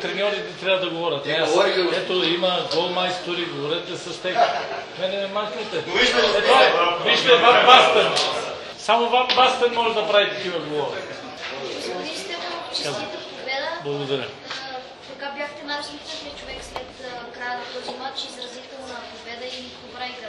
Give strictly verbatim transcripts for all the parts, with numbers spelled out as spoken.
треньорите трябва да говорят. Те говориха... Ето, има голмайстори, говорете с тях. Мене не махнете. Ето, вижте, Ван Бастен. Само Ван Бастен може да прави такива говори. Господин Стефанов, честита победа. Благодаря. Така бяхте най-усмихнатият човек след края на този матч, изразителна победа и добра игра.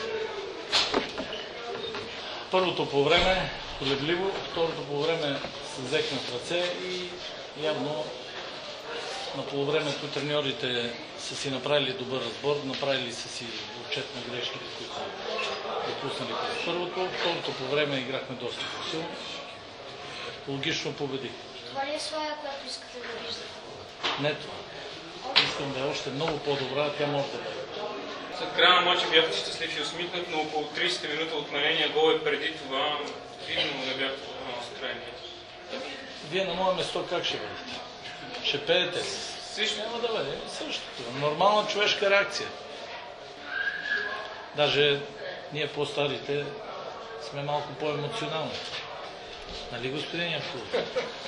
Първото по време колебливо, второто по време се взехме в ръце и явно на полувремето треньорите са си направили добър разбор, направили са си отчет на грешките, които са допуснали през първото. Второто по време играхме доста по-силно. Логично победих. Това ли е своя, която искате да виждате? Не това. Искам да е още много по-добра, тя може да бъде. След края на матча бяхте щастливи и усмихнат, но около тридесет минути отменения гол и преди това видно не бяхте в добро настроение. Вие на мое место как ще бъдете? Ще пеете? Също. Няма да бъде. Същото. Нормална човешка реакция. Даже ние по-старите сме малко по-емоционални. Нали, господин Янков?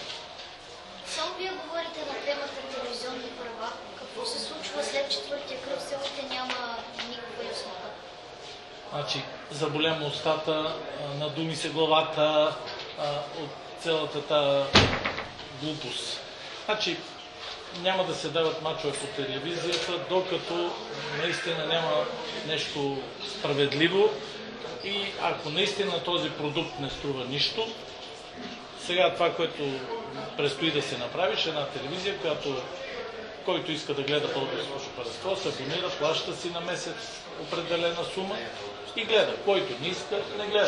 Само вие говорите на темата телевизионни права. Какво се случва след четвъртия кръг? Все още няма никаква яснота. Значи, заболя му устата, надуми се главата от цялата тази глупост. Значи, няма да се дават мачове по телевизията, докато наистина няма нещо справедливо и ако наистина този продукт не струва нищо, сега това, което предстои да се направи, ще е една телевизия, която който иска да гледа българското шопарство, се абонира, плаща си на месец определена сума и гледа. Който не иска, не гледа.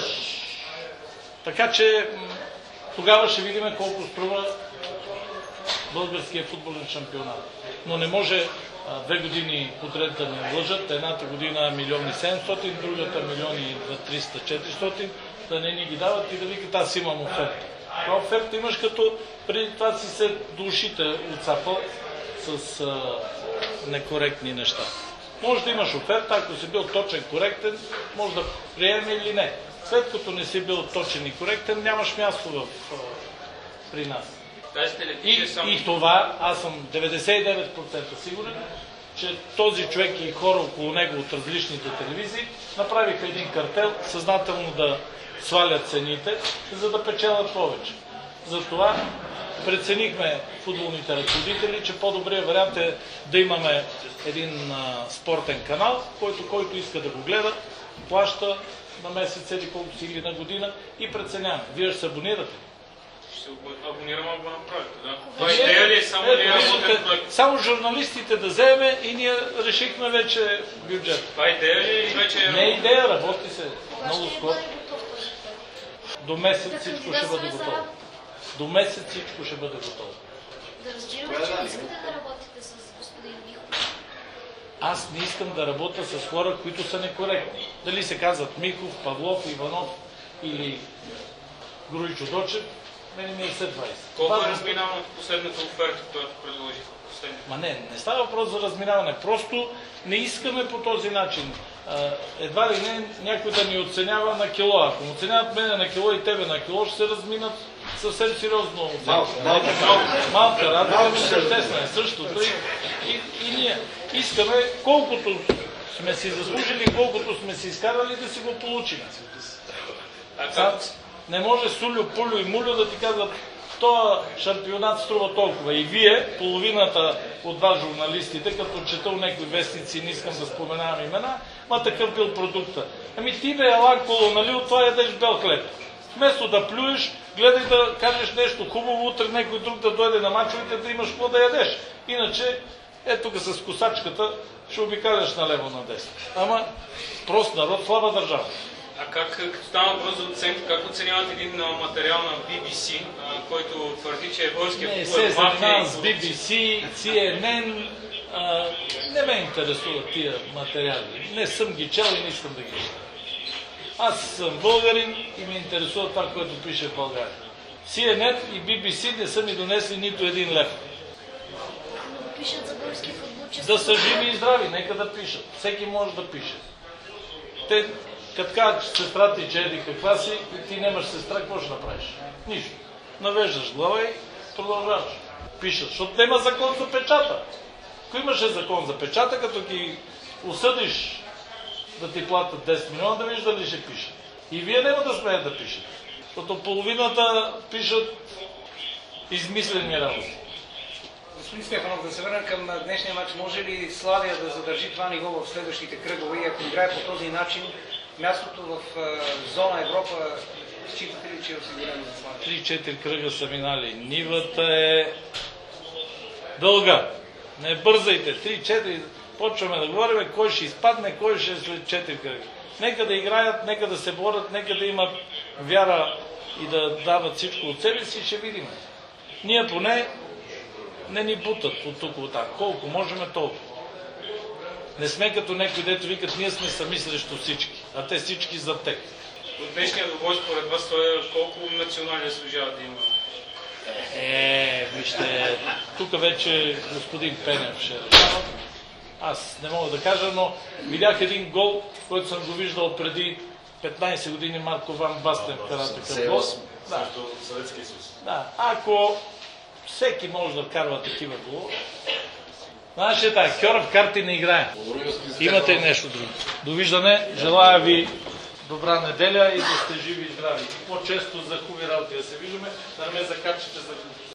Така че тогава ще видим колко струва българския футболен шампионат. Но не може а, две години подред да не лъжат. Едната година милиони седемстотин, другата милиони триста четиристотин, да не ни ги дават и да викат, аз имам оферта. Това оферта имаш като преди това си се душите отцапал с а, некоректни неща. Може да имаш оферта, ако си бил точен, коректен, може да приеме или не. След като не си бил точен и коректен, нямаш място в, а, при нас. И, само... и това, аз съм деветдесет и девет процента сигурен, че този човек и хора около него от различните телевизии направиха един картел, съзнателно да свалят цените, за да печелят повече. Затова преценихме футболните ръководители, че по-добрият вариант е да имаме един а, спортен канал, който, който иска да го гледа, плаща на месец или колко си или на година и преценяваме. Вие ще се абонирате. Ще се абонираме, ако го направите, да. Това идея ли е само ли работен проект? Само журналистите да вземе и ние решихме вече бюджет. Това идея ли и вече е... Не е идея, работи се много скоро. До месец всичко ще бъде готово. До месец всичко ще бъде готово. Да разбирам, че не искате да работите с господин Михов. Аз не искам да работя с хора, които са некоректни. Дали се казват Михов, Павлов, Иванов или Груйчо Дочев, мене ми е след двайсет. Колко е разминаването последната оферта, която предложих? Ма не, не става въпрос за разминаване. Просто не искаме по този начин. Едва ли не някой да ни оценява на кило. Ако му оценяват мене на кило и тебе на кило, ще се разминат съвсем сериозно. Малко, малко. Малка разлика ми съществена е същото. И, и, и ние искаме колкото сме си заслужили, колкото сме си изкарали, да си го получим. Не може Сулю, Пулю и Мулю да ти казват, този шампионат струва толкова. И вие, половината от вас журналистите, като четал някои вестници, не искам да споменавам имена, ма такъв бил продукта. Ами ти бе елак колоналил, това ядеш бел хлеб. Вместо да плюеш, гледай да кажеш нещо хубаво, утре някой друг да дойде на мачовете, да имаш какво да ядеш. Иначе, ето тук с косачката, ще обикаляш налево надесно. Ама прост народ, слаба държава. А как, като става въпрос за оценка, как оценяват един а, материал на Би Би Си, а, който твърди, че е българския футбол? Не се занимавам с Би Би Си, Си Ен Ен, а, не ме интересуват тия материали. Не съм ги чел и не искам да ги чета. Аз съм българин и ме интересува това, което пише в България. Си Ен Ен и Би Би Си не са ми донесли нито един лев. Но пишат за български футбол, че... Да са живи и здрави, нека да пишат. Всеки може да пише. Те, като кажат, че сестра ти, че еди каква си, и ти нямаш сестра, какво ще направиш? Нищо. Навеждаш глава и продължаваш. пишат, защото няма закон за печата. Ако имаше закон за печата, като ги осъдиш да ти платят десет милиона, да виждаш дали ще пишат. И вие няма да смеете да пишете, защото половината пишат измислени работи. Господин Стефанов, да се върнем към днешния матч. Може ли Славия да задържи това ниво в следващите кръгове и ако играе по този начин, мястото в зона Европа, считате ли, че е осигурено за Славия? Три-четири кръга са минали. Нивата е дълга. Не бързайте. Три-четири. Почваме да говорим кой ще изпадне, кой ще е след четири кръга. Нека да играят, нека да се борят, нека да имат вяра и да дават всичко от себе си, ще видим. Ние поне не ни бутат от тук от так. Колко можем толкова. Не сме като някой, дето викат, ние сме сами срещу всички, а те всички за тек. От днешния двубой според вас той колко национални служава да има? Е, вижте, тук вече господин Пенев ще решава. Аз не мога да кажа, но видях един гол, който съм го виждал преди петнайсет години, Марко Ван Бастен вкара такъв гол. Да. Съветския съюз. Да, ако всеки може да вкарва такива голови. Знаеш ли така, Кьора в карти не играе. Имате нещо друго. Довиждане, желая ви добра неделя и да сте живи и здрави. И по-често за хубави работи да се виждаме, да не ме закачите за